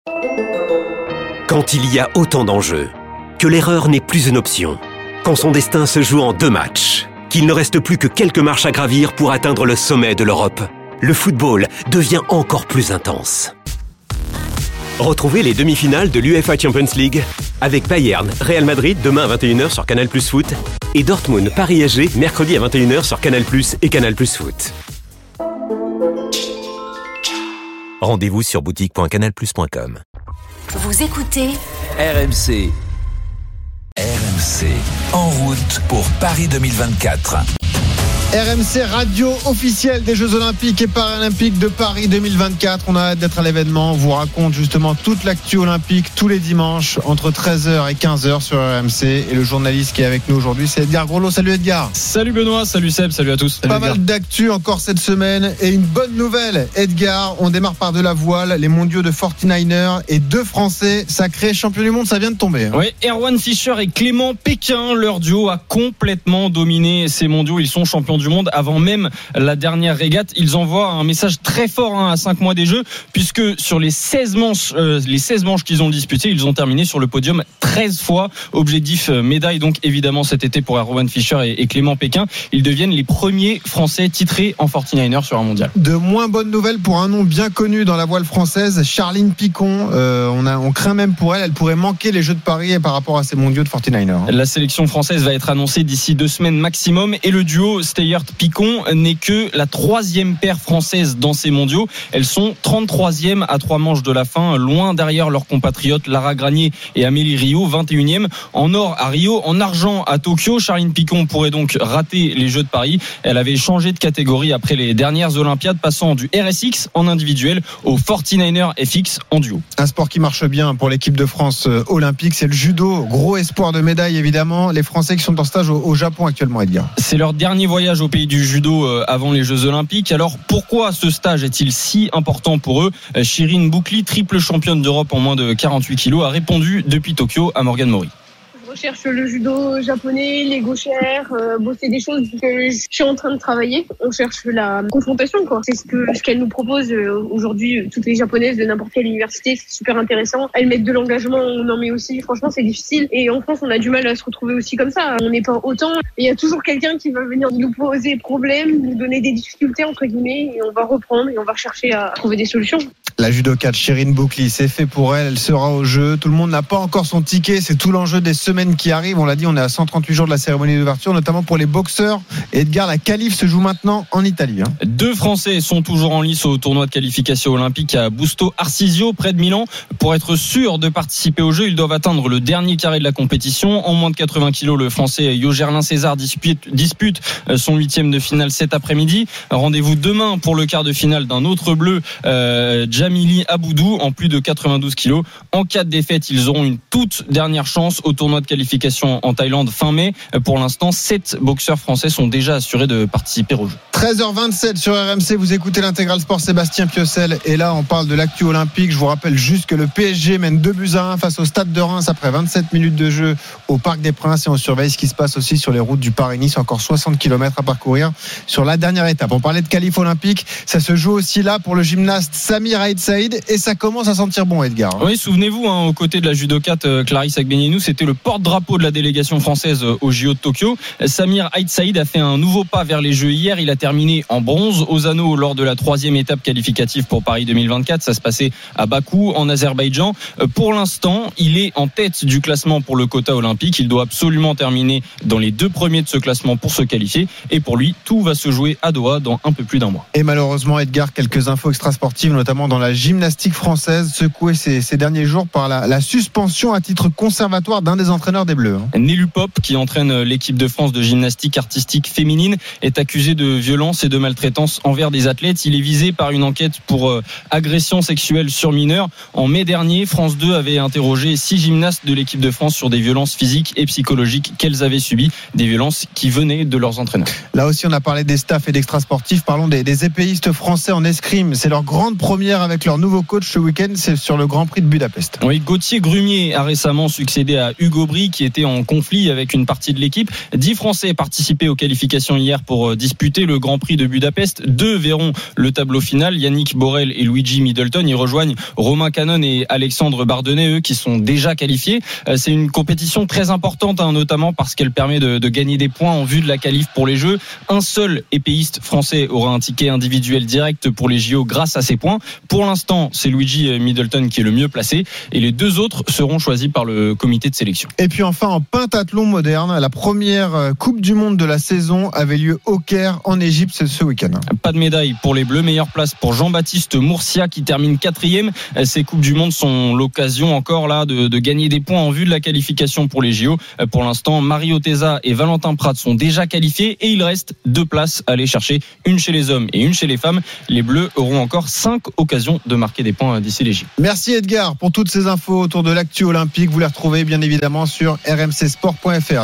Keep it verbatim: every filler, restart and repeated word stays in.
Quand il y a autant d'enjeux, que l'erreur n'est plus une option, quand son destin se joue en deux matchs, qu'il ne reste plus que quelques marches à gravir pour atteindre le sommet de l'Europe, le football devient encore plus intense. Retrouvez les demi-finales de l'UEFA Champions League avec Bayern, Real Madrid demain à vingt et une heures sur Canal Plus Foot et Dortmund, Paris S G mercredi à vingt et une heures sur Canal Plus et Canal Plus Foot. Rendez-vous sur boutique point canal plus point com. Vous écoutez R M C. R M C, en route pour Paris deux mille vingt-quatre. R M C, radio officielle des Jeux Olympiques et Paralympiques de Paris deux mille vingt-quatre. On a hâte d'être à l'événement. On vous raconte justement toute l'actu olympique tous les dimanches entre treize heures et quinze heures sur R M C. Et le journaliste qui est avec nous aujourd'hui, c'est Edgar Groslo. Salut Edgar. Salut Benoît, salut Seb, salut à tous. Salut Pas Edgar. mal d'actu encore cette semaine et une bonne nouvelle, Edgar. On démarre par de la voile, les mondiaux de forty-niners et deux Français sacrés champions du monde. Ça vient de tomber. Hein. Oui, Erwan Fischer et Clément Pékin, leur duo a complètement dominé ces mondiaux. Ils sont champions du monde avant même la dernière régate. Ils envoient un message très fort hein, à cinq mois des Jeux, puisque sur les seize manches, euh, les seize manches qu'ils ont disputées, ils ont terminé sur le podium treize fois. Objectif euh, médaille donc évidemment cet été pour Erwan Fischer et, et Clément Pékin. Ils deviennent les premiers Français titrés en forty-niners sur un mondial. De moins bonnes nouvelles pour un nom bien connu dans la voile française, Charline Picon. Euh, on, a, on craint même pour elle, elle pourrait manquer les Jeux de Paris par rapport à ces mondiaux de forty-niners. Hein. La sélection française va être annoncée d'ici deux semaines maximum et le duo Steyert-Picon n'est que la troisième paire française dans ces mondiaux. Elles sont trente-troisième à trois manches de la fin, loin derrière leurs compatriotes Lara Granier et Amélie Riou, vingt et unième. En or à Rio, en argent à Tokyo. Charline Picon pourrait donc rater les Jeux de Paris. Elle avait changé de catégorie après les dernières Olympiades, passant du R S X en individuel au forty-niner F X en duo. Un sport qui marche bien pour l'équipe de France euh, olympique, c'est le judo. Gros espoir de médaille évidemment. Les Français qui sont en stage au, au Japon actuellement, Edgar. C'est leur dernier voyage au pays du judo avant les Jeux Olympiques. Alors pourquoi ce stage est-il si important pour eux ? Chirine Boukli, triple championne d'Europe en moins de quarante-huit kilos, a répondu depuis Tokyo à Morgane Maury. Je recherche le judo japonais, les gauchères, euh, bon, c'est des choses que je suis en train de travailler. On cherche la confrontation, quoi. C'est ce que ce qu'elles nous proposent euh, aujourd'hui, toutes les japonaises de n'importe quelle université. C'est super intéressant. Elles mettent de l'engagement, on en met aussi. Franchement, c'est difficile. Et en France, on a du mal à se retrouver aussi comme ça. On n'est pas autant. Il y a toujours quelqu'un qui va venir nous poser problème, nous donner des difficultés, entre guillemets, et on va reprendre et on va chercher à trouver des solutions. La judokate Chirine Boukli, c'est fait pour elle. Elle sera au jeu. Tout le monde n'a pas encore son ticket. C'est tout l'enjeu des semaines qui arrivent. On l'a dit, on est à cent trente-huit jours de la cérémonie d'ouverture, notamment pour les boxeurs. Edgar, la qualif se joue maintenant en Italie. Hein. Deux Français sont toujours en lice au tournoi de qualification olympique à Busto Arsizio, près de Milan. Pour être sûr de participer au jeu, ils doivent atteindre le dernier carré de la compétition. En moins de quatre-vingts kilos, le Français Yo Gerlin César dispute, dispute son huitième de finale cet après-midi. Rendez-vous demain pour le quart de finale d'un autre bleu, euh, Jamili Aboudou, en plus de quatre-vingt-douze kilos. En cas de défaite, ils auront une toute dernière chance au tournoi de qualification en Thaïlande fin mai. Pour l'instant, sept boxeurs français sont déjà assurés de participer au jeu. treize heures vingt-sept sur R M C, vous écoutez l'Intégral Sport, Sébastien Piocel. Et là, on parle de l'actu olympique. Je vous rappelle juste que le P S G mène deux buts à un face au Stade de Reims après vingt-sept minutes de jeu au Parc des Princes. Et on surveille ce qui se passe aussi sur les routes du Paris-Nice. Encore soixante kilomètres à parcourir sur la dernière étape. On parlait de qualif olympique. Ça se joue aussi là pour le gymnaste Samir Aït Saïd. Et ça commence à sentir bon, Edgar. Oui, souvenez-vous, hein, aux côtés de la judokate euh, Clarisse Agbenienou, c'était le porte-drapeau de la délégation française euh, au J O de Tokyo. Samir Aït Saïd a fait un nouveau pas vers les Jeux hier. Il a terminé en bronze aux anneaux lors de la troisième étape qualificative pour Paris deux mille vingt-quatre. Ça se passait à Bakou, en Azerbaïdjan. Euh, pour l'instant, il est en tête du classement pour le quota olympique. Il doit absolument terminer dans les deux premiers de ce classement pour se qualifier. Et pour lui, tout va se jouer à Doha dans un peu plus d'un mois. Et malheureusement, Edgar, quelques infos extrasportives, notamment dans la gymnastique française, secouée ces, ces derniers jours par la, la suspension à titre conservatoire d'un des entraîneurs des Bleus. Hein. Nélu Pop, qui entraîne l'équipe de France de gymnastique artistique féminine, est accusé de violence et de maltraitance envers des athlètes. Il est visé par une enquête pour euh, agression sexuelle sur mineurs. En mai dernier, France deux avait interrogé six gymnastes de l'équipe de France sur des violences physiques et psychologiques qu'elles avaient subies, des violences qui venaient de leurs entraîneurs. Là aussi, on a parlé des staffs et d'extrasportifs. Parlons des, des épéistes français en escrime. C'est leur grande première avec avec leur nouveau coach ce week-end, c'est sur le Grand Prix de Budapest. Oui, Gauthier Grumier a récemment succédé à Hugo Bry qui était en conflit avec une partie de l'équipe. Dix Français participaient aux qualifications hier pour disputer le Grand Prix de Budapest. Deux verront le tableau final. Yannick Borel et Luigi Middleton y rejoignent Romain Canon et Alexandre Bardenet, eux qui sont déjà qualifiés. C'est une compétition très importante, hein, notamment parce qu'elle permet de, de gagner des points en vue de la qualif pour les Jeux. Un seul épéiste français aura un ticket individuel direct pour les J O grâce à ces points. Pour l'instant, c'est Luigi Middleton qui est le mieux placé et les deux autres seront choisis par le comité de sélection. Et puis enfin en pentathlon moderne, la première Coupe du Monde de la saison avait lieu au Caire en Égypte ce week-end. Pas de médaille pour les Bleus, meilleure place pour Jean-Baptiste Mourcia qui termine quatrième. Ces Coupes du Monde sont l'occasion encore là de, de gagner des points en vue de la qualification pour les J O. Pour l'instant, Mario Teza et Valentin Prat sont déjà qualifiés et il reste deux places à aller chercher, une chez les hommes et une chez les femmes. Les Bleus auront encore cinq occasions de marquer des points d'ici les J O. Merci Edgar pour toutes ces infos autour de l'actu olympique. Vous les retrouvez bien évidemment sur r m c sport point f r.